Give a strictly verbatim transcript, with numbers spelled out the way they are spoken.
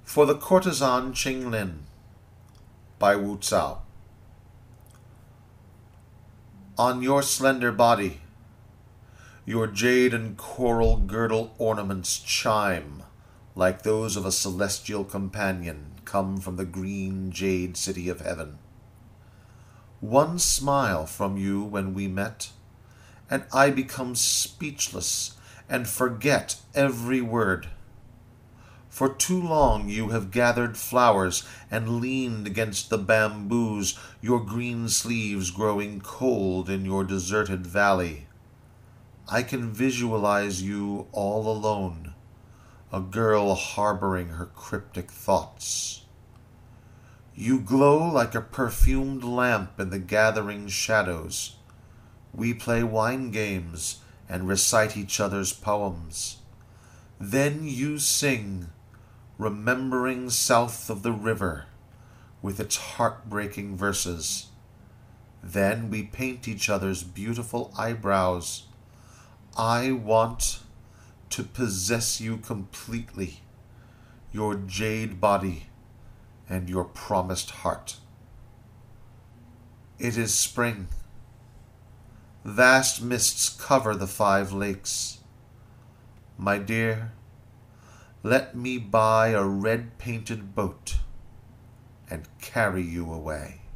For the Courtesan Qing Lin by Wu Tsao. On your slender body, your jade and coral girdle ornaments chime like those of a celestial companion come from the green jade city of heaven. One smile from you when we met, and I become speechless and forget every word. For too long you have gathered flowers and leaned against the bamboos, your green sleeves growing cold in your deserted valley. I can visualize you all alone, a girl harboring her cryptic thoughts. You glow like a perfumed lamp in the gathering shadows. We play wine games and recite each other's poems. Then you sing, remembering south of the river, with its heartbreaking verses. Then we paint each other's beautiful eyebrows. I want to possess you completely, your jade body and your promised heart. It is spring. Vast mists cover the five lakes. My dear, let me buy a red-painted boat and carry you away.